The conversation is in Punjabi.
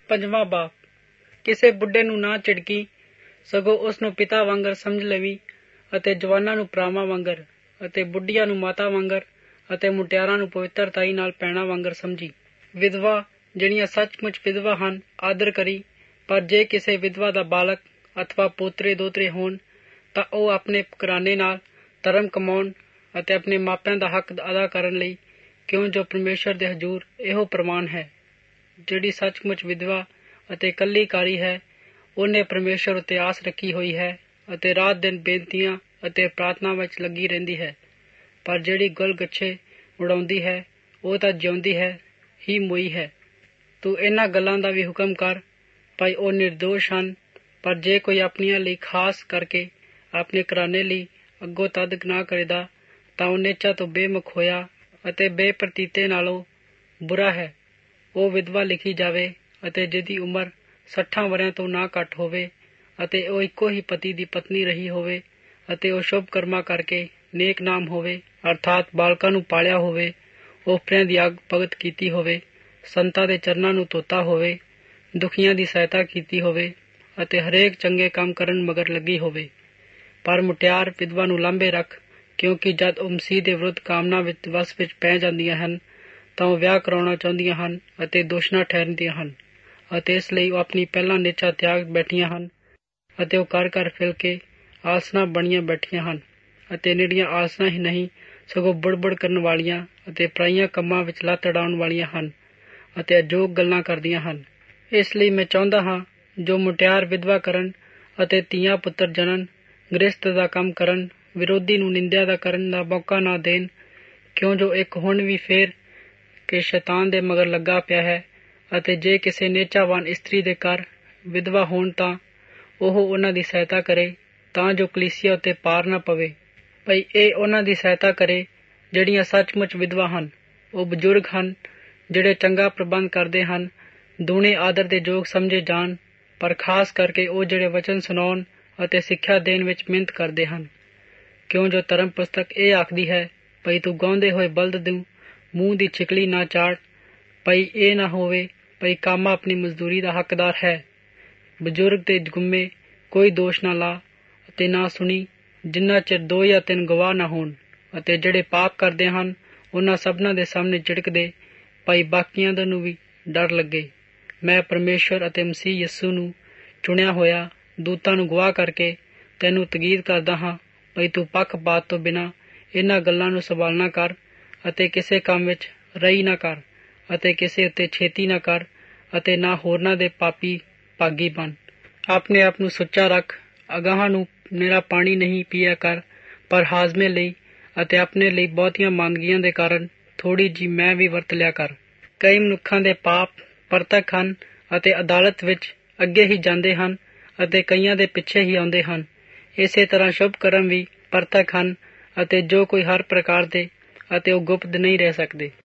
ਪੰਜਵਾਂ ਬਾਪ। ਕਿਸੇ ਬੁੱਢੇ ਨੂੰ ਨਾ ਝਿੜਕੀ, ਸਗੋਂ ਉਸ ਨੂੰ ਪਿਤਾ ਵਾਂਗਰ ਸਮਝ ਲਵੀ, ਅਤੇ ਜਵਾਨਾਂ ਨੂੰ ਭਰਾਵਾਂ ਵਾਂਗਰ, ਅਤੇ ਬੁੱਢੀਆਂ ਨੂੰ ਮਾਤਾ ਵਾਂਗਰ, ਅਤੇ ਮੁਟਿਆਰਾਂ ਨੂੰ ਪਵਿੱਤਰਤਾਈ ਨਾਲ ਭੈਣਾਂ ਵਾਂਗਰ ਸਮਝੀ। ਵਿਧਵਾ ਜਿਹੜੀਆਂ ਸੱਚਮੁੱਚ ਵਿਧਵਾ ਹਨ ਆਦਰ ਕਰੀ। ਪਰ ਜੇ ਕਿਸੇ ਵਿਧਵਾ ਦਾ ਬਾਲਕ ਅਥਵਾ ਪੋਤਰੇ ਦੋਤਰੇ ਹੋਣ ਤਾਂ ਉਹ ਆਪਣੇ ਘਰਾਣੇ ਨਾਲ ਧਰਮ ਕਮਾਉਣ ਅਤੇ ਆਪਣੇ ਮਾਪਿਆਂ ਦਾ ਹੱਕ ਅਦਾ ਕਰਨ ਲਈ, ਕਿਉਂ ਜੋ ਪਰਮੇਸ਼ਰ ਦੇ ਹਜ਼ੂਰ ਇਹੋ ਪ੍ਰਮਾਣ ਹੈ। ਜਿਹੜੀ ਸੱਚਮੁੱਚ ਵਿਧਵਾ ਅਤੇ ਇਕੱਲੀਕਾਰੀ ਹੈ, ਉਹਨੇ ਪਰਮੇਸ਼ਰ ਉੱਤੇ ਆਸ ਰੱਖੀ ਹੋਈ ਹੈ ਅਤੇ ਰਾਤ ਦਿਨ ਬੇਨਤੀਆਂ ਅਤੇ ਪ੍ਰਾਰਥਨਾ ਵਿੱਚ ਲੱਗੀ ਰਹਿੰਦੀ ਹੈ। ਪਰ ਜਿਹੜੀ ਗੁਲ ਗੱਛੇ ਉਡਾਉਂਦੀ ਹੈ, ਉਹ ਤਾਂ ਜਿਉਂਦੀ ਹੈ ਹੀ ਮੋਈ ਹੈ। ਤੂੰ ਇਹਨਾਂ ਗੱਲਾਂ ਦਾ ਵੀ ਹੁਕਮ ਕਰ, ਭਾਈ ਉਹ ਨਿਰਦੋਸ਼ ਹਨ। ਪਰ ਜੇ ਕੋਈ ਆਪਣਿਆਂ ਲਈ ਖਾਸ ਕਰਕੇ ਆਪਣੇ ਘਰਾਣੇ ਲਈ ਅੱਗੋਂ ਤਦ ਨਾ ਕਰੇਦਾ, ਤਾਂ ਉਹ ਨੇਚਾ ਤੋਂ ਬੇਮੁਖ ਹੋਇਆ ਅਤੇ ਬੇਪ੍ਰਤੀਤੇ ਨਾਲੋਂ ਬੁਰਾ ਹੈ। ਉਹ ਵਿਧਵਾ ਲਿਖੀ ਜਾਵੇ ਅਤੇ ਜਿਹਦੀ ਉਮਰ 60 ਵਰ੍ਹਿਆਂ ਤੋਂ ਨਾ ਘੱਟ ਹੋਵੇ, ਅਤੇ ਉਹ ਇੱਕੋ ਹੀ ਪਤੀ ਦੀ ਪਤਨੀ ਰਹੀ ਹੋਵੇ, ਅਤੇ ਉਹ ਸ਼ੁਭ ਕਰਮਾਂ ਕਰਕੇ ਨੇਕ ਨਾਮ ਹੋਵੇ, ਅਰਥਾਤ ਬਾਲਕਾਂ ਨੂੰ ਪਾਲਿਆ ਹੋਵੇ, ਓਪਰਿਆਂ ਦੀ ਅੱਗ ਭਗਤ ਕੀਤੀ ਹੋਵੇ, ਸੰਤਾਂ ਦੇ ਚਰਨਾਂ ਨੂੰ ਧੋਤਾ ਹੋਵੇ, ਦੁਖੀਆਂ ਦੀ ਸਹਾਇਤਾ ਕੀਤੀ ਹੋਵੇ, ਅਤੇ ਹਰੇਕ ਚੰਗੇ ਕੰਮ ਕਰਨ ਮਗਰ ਲੱਗੀ ਹੋਵੇ। ਪਰ ਮੁਟਿਆਰ ਵਿਧਵਾ ਨੂੰ ਲਾਂਭੇ ਰੱਖ, ਕਿਉਂਕਿ ਜਦ ਉਹ ਮਸੀਹ ਦੇ ਵਿਰੁੱਧ ਕਾਮਨਾ ਵਿੱਚ ਵਸ ਵਿੱਚ ਪੈ ਜਾਂਦੀਆਂ ਹਨ, ਤਾਂ ਉਹ ਵਿਆਹ ਕਰਾਉਣਾ ਚਾਹੁੰਦੀਆਂ ਹਨ ਅਤੇ ਦੋਸ਼ਣਾ ਠਹਿਰਦੀਆਂ ਹਨ, ਅਤੇ ਇਸ ਲਈ ਉਹ ਆਪਣੀ ਪਹਿਲਾਂ ਨੇਚਾ ਤਿਆਗ ਬੈਠੀਆਂ ਹਨ, ਅਤੇ ਉਹ ਘਰ ਘਰ ਫਿਲ ਕੇ ਆਲਸਣਾ ਬਣੀਆਂ ਬੈਠੀਆਂ ਹਨ, ਅਤੇ ਨਿਰੀਆਂ ਆਲਸਣਾ ਹੀ ਨਹੀਂ, ਸਗੋਂ ਬੁੜਬੁੜ ਕਰਨ ਵਾਲੀਆਂ ਅਤੇ ਪਰਾਈਆਂ ਕੰਮਾਂ ਵਿੱਚ ਲੱਤ ਅਡਾਉਣ ਵਾਲੀਆਂ ਹਨ, ਅਤੇ ਅਜੋਗ ਗੱਲਾਂ ਕਰਦੀਆਂ ਹਨ। ਇਸ ਲਈ ਮੈਂ ਚਾਹੁੰਦਾ ਹਾਂ ਜੋ ਮੁਟਿਆਰ ਵਿਧਵਾ ਕਰਨ ਅਤੇ ਧੀਆਂ ਪੁੱਤਰ ਜਨਨ, ਗ੍ਰਸਤ ਦਾ ਕੰਮ ਕਰਨ, ਵਿਰੋਧੀ ਨੂੰ ਨਿੰਦਿਆ ਦਾ ਕਰਨ ਦਾ ਮੌਕਾ ਨਾ ਦੇਣ, ਕਿਉਂ ਜੋ ਇੱਕ ਹੁਣ ਵੀ ਫੇਰ ਕਿ ਸ਼ੈਤਾਨ ਦੇ ਮਗਰ ਲੱਗਾ ਪਿਆ ਹੈ। ਅਤੇ ਜੇ ਕਿਸੇ ਨੇਚਾਵਾਨ ਇਸਤਰੀ ਦੇ ਘਰ ਵਿਧਵਾ ਹੋਣ ਤਾਂ ਉਹ ਉਹਨਾਂ ਦੀ ਸਹਾਇਤਾ ਕਰੇ, ਤਾਂ ਜੋ ਕਲੀਸਿਆ ਉੱਤੇ ਪਾਰ ਨਾ ਪਵੇ। ਭਈ ਇਹ ਉਹਨਾਂ ਦੀ ਸਹਾਇਤਾ ਕਰੇ ਜਿਹੜੀਆਂ ਸੱਚਮੁੱਚ ਵਿਧਵਾ ਹਨ। ਉਹ ਬਜ਼ੁਰਗ ਹਨ ਜਿਹੜੇ ਚੰਗਾ ਪ੍ਰਬੰਧ ਕਰਦੇ ਹਨ, ਦੂਣੇ ਆਦਰ ਦੇ ਯੋਗ ਸਮਝੇ ਜਾਣ, ਪਰ ਖਾਸ ਕਰਕੇ ਉਹ ਜਿਹੜੇ ਵਚਨ ਸੁਣਾਉਣ ਅਤੇ ਸਿੱਖਿਆ ਦੇਣ ਵਿੱਚ ਮਿਹਨਤ ਕਰਦੇ ਹਨ। ਕਿਉਂ ਜੋ ਧਰਮ ਪੁਸਤਕ ਇਹ ਆਖਦੀ ਹੈ, ਭਈ ਤੂੰ ਗਾਉਂਦੇ ਹੋਏ ਬਲਦ ਨੂੰ ਮੂੰਹ ਦੀ ਛਿਕਲੀ ਨਾ ਚਾੜ। ਭਈ ਇਹ ਨਾ ਹੋਵੇ ਭਈ ਕਾਮਾ ਆਪਣੀ ਮਜ਼ਦੂਰੀ ਦਾ ਹੱਕਦਾਰ ਹੈ। ਬਜ਼ੁਰਗ ਤੇ ਗੁੰਮੇ ਕੋਈ ਦੋਸ਼ ਨਾ ਲਾ ਅਤੇ ਨਾ ਸੁਣੀ, ਜਿੰਨਾ ਚਿਰ 2 ਜਾਂ 3 ਗਵਾਹ ਨਾ ਹੋਣ। ਅਤੇ ਜਿਹੜੇ ਪਾਪ ਕਰਦੇ ਹਨ ਉਹਨਾਂ ਸਭਨਾਂ ਦੇ ਸਾਹਮਣੇ ਝਿੜਕਦੇ, ਭਾਈ ਬਾਕੀਆਂ ਨੂੰ ਵੀ ਡਰ ਲੱਗੇ। ਮੈਂ ਪਰਮੇਸ਼ਰ ਅਤੇ ਮਸੀਹ ਯਿਸੂ ਨੂੰ ਚੁਣਿਆ ਹੋਇਆ ਦੂਤਾਂ ਨੂੰ ਗਵਾਹ ਕਰਕੇ ਤੈਨੂੰ ਤਕੀਦ ਕਰਦਾ ਹਾਂ, ਭਈ ਤੂੰ ਪੱਖਪਾਤ ਤੋਂ ਬਿਨਾਂ ਇਹਨਾਂ ਗੱਲਾਂ ਨੂੰ ਸੰਭਾਲਣਾ ਕਰ, ਅਤੇ ਕਿਸੇ ਕੰਮ ਵਿੱਚ ਰਹੀ ਨਾ ਕਰ, ਅਤੇ ਕਿਸੇ ਉੱਤੇ ਛੇਤੀ ਨਾ ਕਰ, ਅਤੇ ਨਾ ਹੋਰਨਾਂ ਦੇ ਪਾਪੀ ਭਾਗੀ ਬਣ। ਆਪਣੇ ਆਪ ਨੂੰ ਸੁੱਚਾ ਰੱਖ, ਅਗਾਹਾਂ ਨੂੰ ਨਿਰਾ ਪਾਣੀ ਨਹੀਂ ਪੀਆ ਕਰ, ਪਰ ਹਾਜ਼ਮੇ ਲਈ ਅਤੇ ਆਪਣੇ ਲਈ ਬਹੁਤੀਆਂ ਮੰਦਗੀਆਂ ਦੇ ਕਾਰਨ ਥੋੜ੍ਹੀ ਜਿਹੀ ਮੈਂ ਵੀ ਵਰਤ ਲਿਆ ਕਰ। ਕਈ ਮਨੁੱਖਾਂ ਦੇ ਪਾਪ ਪਰਤਕ ਹਨ ਅਤੇ ਅਦਾਲਤ ਵਿੱਚ ਅੱਗੇ ਹੀ ਜਾਂਦੇ ਹਨ, ਅਤੇ ਕਈਆਂ ਦੇ ਪਿੱਛੇ ਹੀ ਆਉਂਦੇ ਹਨ। ਇਸੇ ਤਰ੍ਹਾਂ ਸ਼ੁਭ ਕਰਮ ਵੀ ਪਰਤਕ ਹਨ, ਅਤੇ ਜੋ ਕੋਈ ਹਰ ਪ੍ਰਕਾਰ ਦੇ, ਅਤੇ ਉਹ ਗੁਪਤ ਨਹੀਂ ਰਹਿ ਸਕਦੇ।